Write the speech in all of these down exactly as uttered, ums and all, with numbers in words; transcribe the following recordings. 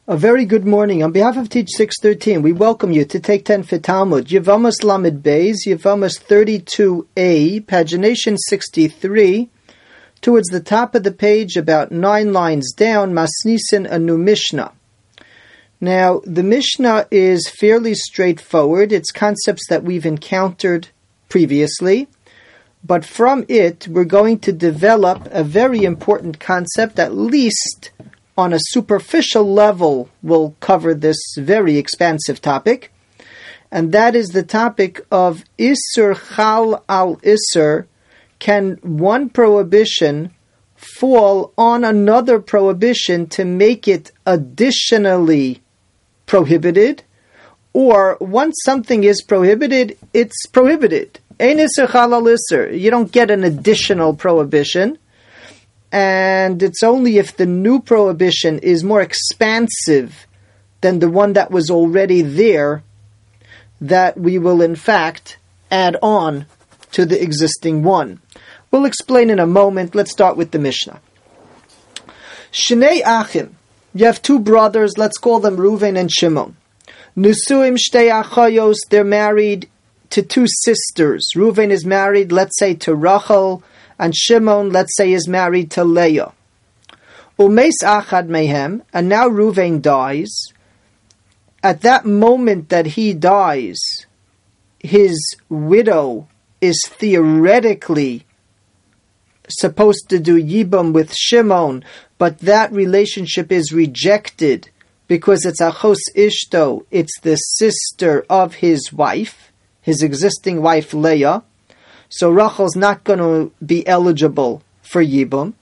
A very good morning. On behalf of Teach six thirteen, we welcome you to Take ten for Talmud, Yevamos Lamed Beis, Yevamos thirty-two A, pagination sixty-three, towards the top of the page, about nine lines down, Masnisin a new Mishnah. Now, the Mishnah is fairly straightforward. It's concepts that we've encountered previously, but from it, we're going to develop a very important concept, at least on a superficial level. We'll cover this very expansive topic, and that is the topic of Isur Chal al Isur. Can one prohibition fall on another prohibition to make it additionally prohibited? Or once something is prohibited, it's prohibited. Ein Isur Chal al Isur. You don't get an additional prohibition. And it's only if the new prohibition is more expansive than the one that was already there that we will in fact add on to the existing one. We'll explain in a moment. Let's start with the Mishnah. Shnei Achim. You have two brothers, let's call them Reuven and Shimon. Nusuim Shtei Achayos, they're married to two sisters. Reuven is married, let's say, to Rachel, and Shimon, let's say, is married to Leah. Umeis achad mehem, and now Reuven dies. At that moment that he dies, his widow is theoretically supposed to do yibum with Shimon, but that relationship is rejected because it's achos ishto, it's the sister of his wife, his existing wife Leah. So Rachel's not going to be eligible for Yibum.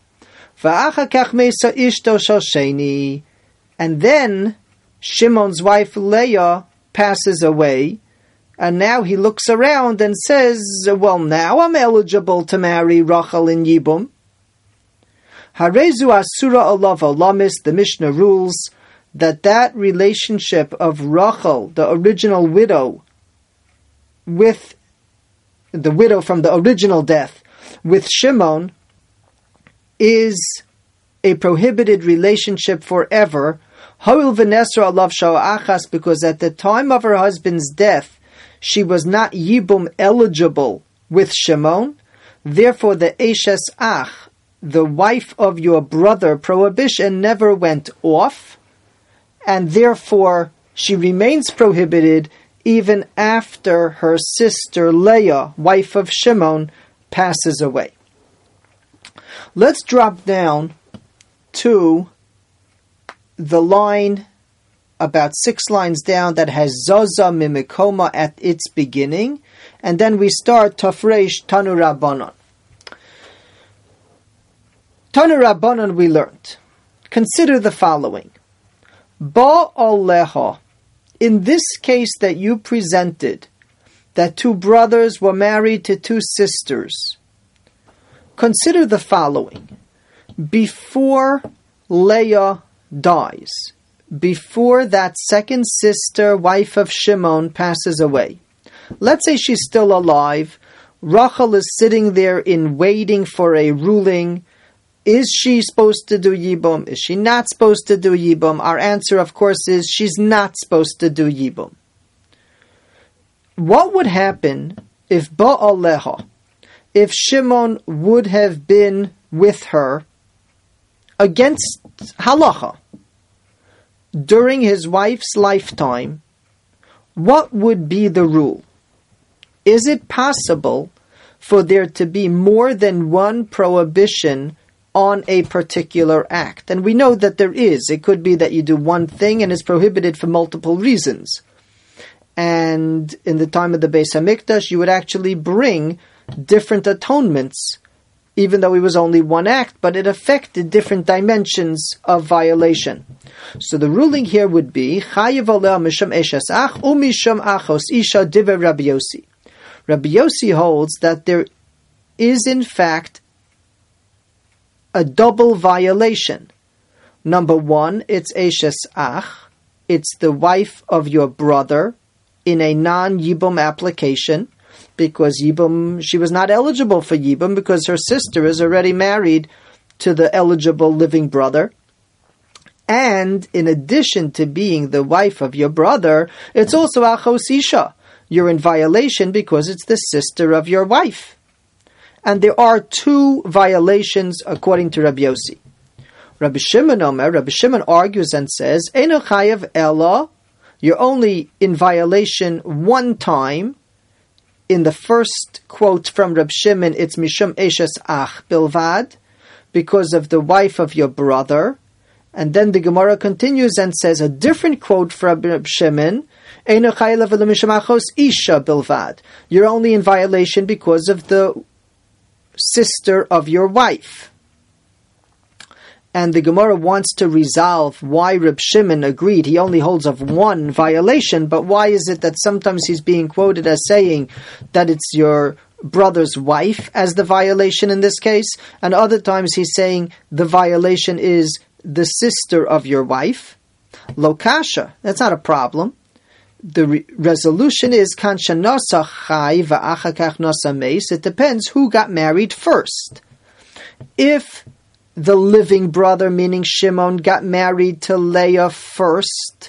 And then Shimon's wife Leah passes away, and now he looks around and says, well, now I'm eligible to marry Rachel in Yibum. Harezu Asura Olava Lamis, the Mishnah rules that that relationship of Rachel, the original widow, with the widow from the original death, with Shimon, is a prohibited relationship forever. Hoil v'nesra alav sha'achas, because at the time of her husband's death, she was not yibum eligible with Shimon. Therefore, the eshes ach, the wife of your brother, prohibition never went off, and therefore she remains prohibited even after her sister Leah, wife of Shimon, passes away. Let's drop down to the line about six lines down that has Zaza Mimikoma at its beginning, and then we start Tafresh Tanu Rabbanon. Tanu Rabbanon we learned. Consider the following. Ba'aleha. In this case that you presented, that two brothers were married to two sisters, consider the following. Before Leah dies, before that second sister, wife of Shimon, passes away, let's say she's still alive, Rachel is sitting there in waiting for a ruling. Is she supposed to do Yibum? Is she not supposed to do Yibum? Our answer, of course, is she's not supposed to do Yibum. What would happen if Ba'aleha, if Shimon would have been with her against halacha during his wife's lifetime? What would be the rule? Is it possible for there to be more than one prohibition on a particular act? And we know that there is. It could be that you do one thing and it's prohibited for multiple reasons. And in the time of the Beis HaMikdash, you would actually bring different atonements, even though it was only one act, but it affected different dimensions of violation. So the ruling here would be Chayiv aleh misham eshes ach umisham achos isha divrei Rabbi Yossi. Rabbi Yossi holds that there is in fact a double violation. Number one, it's eshes ach, it's the wife of your brother in a non-Yibum application, because Yibum, she was not eligible for Yibum because her sister is already married to the eligible living brother. And in addition to being the wife of your brother, it's also achos isha. You're in violation because it's the sister of your wife. And there are two violations according to Rabbi Yossi. Rabbi Shimon Omer, Rabbi Shimon argues and says, Eino chayav ela, you're only in violation one time. In the first quote from Rabbi Shimon, it's Mishum Eshes Ach Bilvad, because of the wife of your brother. And then the Gemara continues and says a different quote from Rabbi Shimon, Eino chayav ela mishum achos isha bilvad. You're only in violation because of the sister of your wife. And the Gemara wants to resolve why Reb Shimon agreed. He only holds of one violation, but why is it that sometimes he's being quoted as saying that it's your brother's wife as the violation in this case, and other times he's saying the violation is the sister of your wife? Lokasha, that's not a problem. The re- resolution is kansha nasa chai va'achakach nasa meis. It depends who got married first. If the living brother, meaning Shimon, got married to Leah first,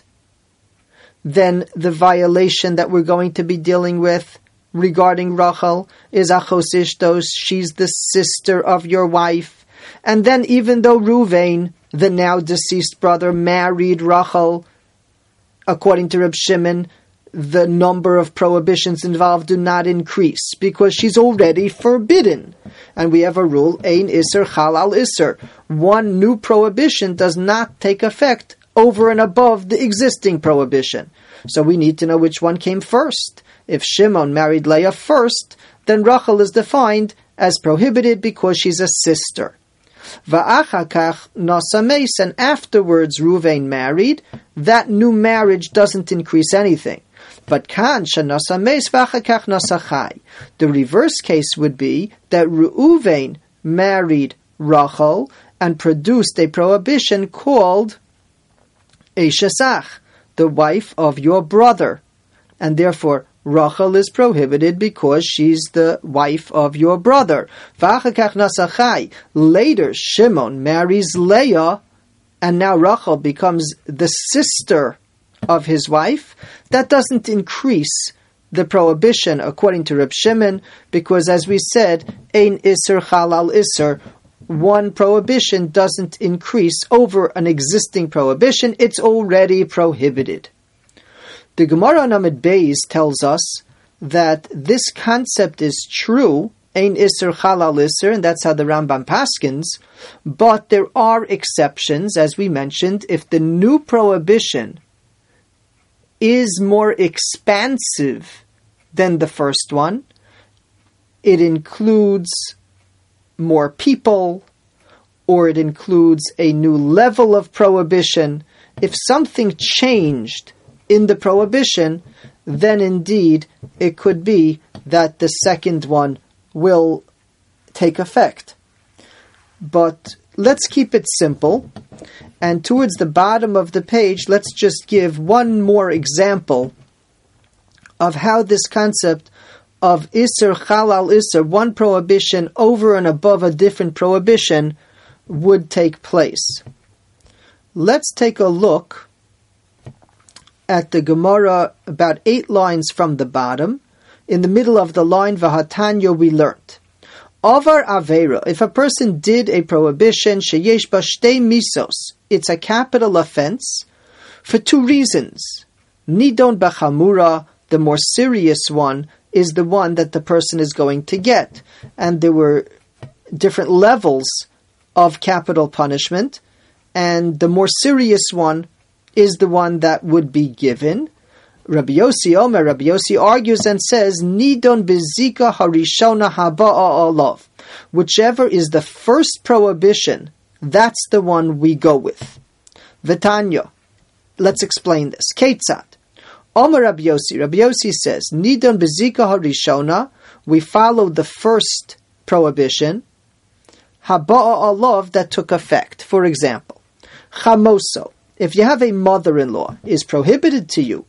then the violation that we're going to be dealing with regarding Rachel is achos ishtos. She's the sister of your wife. And then even though Ruvain, the now deceased brother, married Rachel, according to Reb Shimon, the number of prohibitions involved do not increase because she's already forbidden. And we have a rule, Ein Isser Chalal Isser. One new prohibition does not take effect over and above the existing prohibition. So we need to know which one came first. If Shimon married Leah first, then Rachel is defined as prohibited because she's a sister. Va'achakach nasa meis, and afterwards Ruvain married, that new marriage doesn't increase anything. But kan shanasa meis va'achakach nasa chai. The reverse case would be that Reuven married Rachel and produced a prohibition called Eshesach, the wife of your brother, and therefore Rachel is prohibited because she's the wife of your brother. Later, Shimon marries Leah, and now Rachel becomes the sister of his wife. That doesn't increase the prohibition according to Reb Shimon, because as we said, Ein Isser Chalal Isser, one prohibition doesn't increase over an existing prohibition. It's already prohibited. The Gemara on Amud Beis tells us that this concept is true, Ein Isser Chalal Isser, and that's how the Rambam paskins, but there are exceptions, as we mentioned. If the new prohibition is more expansive than the first one, it includes more people, or it includes a new level of prohibition. If something changed in the prohibition, then indeed it could be that the second one will take effect. But let's keep it simple, and towards the bottom of the page, let's just give one more example of how this concept of Isser Chalal Isser, one prohibition over and above a different prohibition, would take place. Let's take a look at the Gemara about eight lines from the bottom. In the middle of the line, Vahatanya, we learnt. Avar Avera, if a person did a prohibition, Sheyesh ba shtei misos, it's a capital offense for two reasons. Nidon b'chamura, the more serious one, is the one that the person is going to get. And there were different levels of capital punishment, and the more serious one is the one that would be given. Rabbi Yossi Omer, Rabbi Yossi argues and says, Nidon bezika harishona haba'a olav. Whichever is the first prohibition, that's the one we go with. Vitanya. Let's explain this. Ketzat. Omer Rabbi Yossi, Rabbi Yossi says, Nidon bezika harishona, we follow the first prohibition, haba'a olav, that took effect. For example, chamoso, if you have a mother-in-law, is prohibited to you,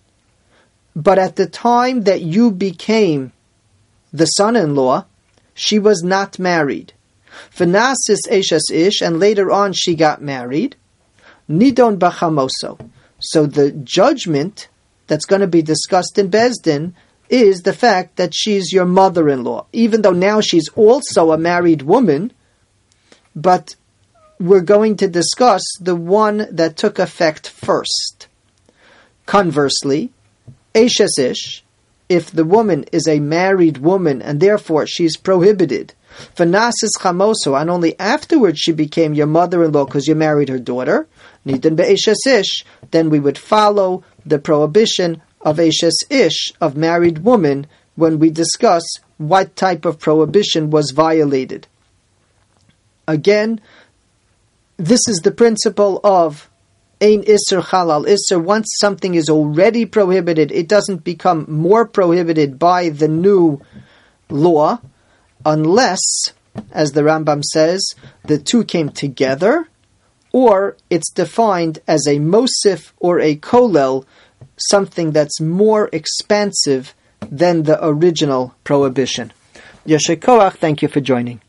but at the time that you became the son-in-law, she was not married. V'nasis eshes ish, and later on she got married. Nidon Bachamoso. So the judgment that's going to be discussed in Beis Din is the fact that she's your mother-in-law, even though now she's also a married woman, but we're going to discuss the one that took effect first. Conversely, Eishes Ish, if the woman is a married woman and therefore she's prohibited, V'nasis Chamoso, and only afterwards she became your mother-in-law because you married her daughter, Nidon Be'eishes Ish, then we would follow the prohibition of Eishes Ish, of married woman, when we discuss what type of prohibition was violated. Again, this is the principle of Ein Isser Halal Isser. Once something is already prohibited, it doesn't become more prohibited by the new law, unless, as the Rambam says, the two came together, or it's defined as a Mosif or a Kolel, something that's more expansive than the original prohibition. Yasher Koach, thank you for joining.